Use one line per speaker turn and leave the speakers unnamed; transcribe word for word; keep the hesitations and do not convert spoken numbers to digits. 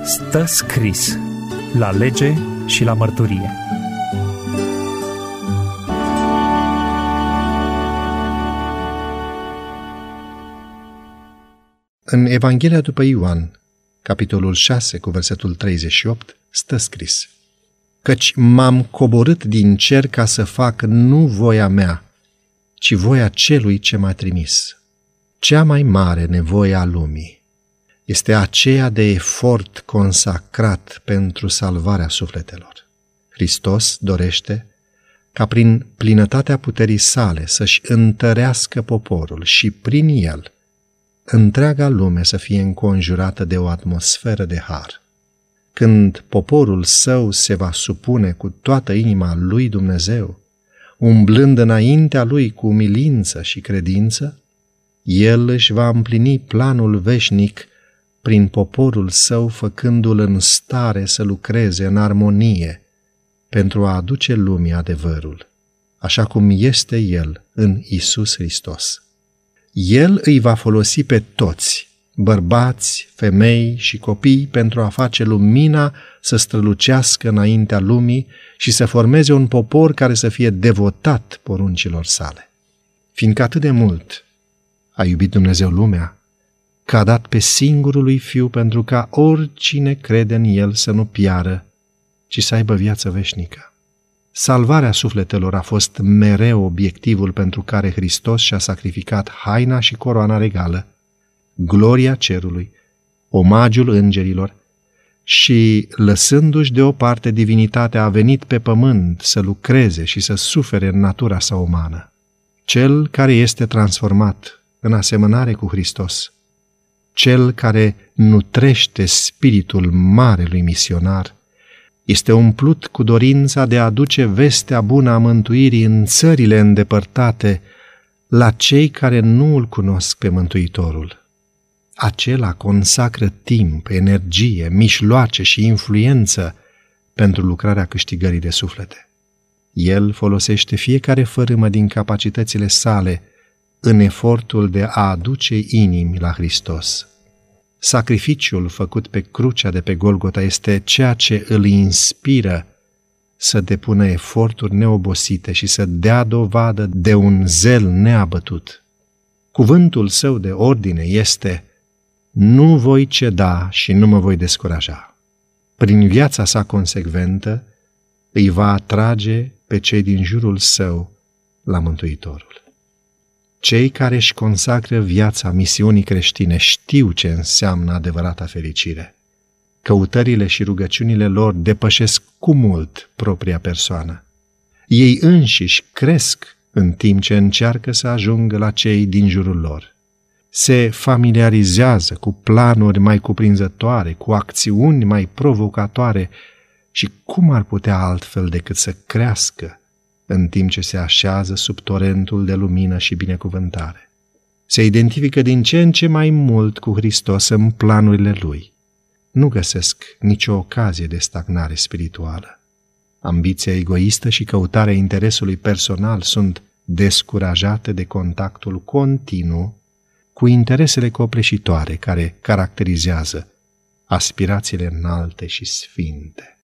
Stă scris la lege și la mărturie.
În Evanghelia după Ioan, capitolul șase, cu versetul treizeci și opt, stă scris: Căci m-am coborât din cer ca să fac nu voia mea, ci voia celui ce m-a trimis. Cea mai mare nevoie a lumii este aceea de efort consacrat pentru salvarea sufletelor. Hristos dorește ca prin plinătatea puterii sale să-și întărească poporul și prin el întreaga lume să fie înconjurată de o atmosferă de har. Când poporul său se va supune cu toată inima lui Dumnezeu, umblând înaintea lui cu umilință și credință, el își va împlini planul veșnic prin poporul său, făcându-l în stare să lucreze în armonie pentru a aduce lumii adevărul, așa cum este el în Iisus Hristos. El îi va folosi pe toți, bărbați, femei și copii, pentru a face lumina să strălucească înaintea lumii și să formeze un popor care să fie devotat poruncilor sale. Fiindcă atât de mult a iubit Dumnezeu lumea, că a dat pe singurul lui Fiu pentru ca oricine crede în El să nu piară, ci să aibă viață veșnică. Salvarea sufletelor a fost mereu obiectivul pentru care Hristos și-a sacrificat haina și coroana regală, gloria cerului, omagiul îngerilor și, lăsându-și deoparte divinitatea, a venit pe pământ să lucreze și să sufere în natura sa umană. Cel care este transformat în asemănare cu Hristos, cel care nutrește spiritul marelui misionar, este umplut cu dorința de a aduce vestea bună a mântuirii în țările îndepărtate la cei care nu îl cunosc pe Mântuitorul. Acela consacră timp, energie, mijloace și influență pentru lucrarea câștigării de suflete. El folosește fiecare fărâmă din capacitățile sale în efortul de a aduce inimi la Hristos. Sacrificiul făcut pe crucea de pe Golgota este ceea ce îl inspiră să depună eforturi neobosite și să dea dovadă de un zel neabătut. Cuvântul său de ordine este: nu voi ceda și nu mă voi descuraja. Prin viața sa consecventă îi va atrage pe cei din jurul său la Mântuitorul. Cei care își consacră viața misiunii creștine știu ce înseamnă adevărata fericire. Căutările și rugăciunile lor depășesc cu mult propria persoană. Ei înșiși cresc în timp ce încearcă să ajungă la cei din jurul lor. Se familiarizează cu planuri mai cuprinzătoare, cu acțiuni mai provocatoare și cum ar putea altfel decât să crească în timp ce se așează sub torentul de lumină și binecuvântare. Se identifică din ce în ce mai mult cu Hristos în planurile Lui. Nu găsesc nicio ocazie de stagnare spirituală. Ambiția egoistă și căutarea interesului personal sunt descurajate de contactul continuu cu interesele copleșitoare care caracterizează aspirațiile înalte și sfinte.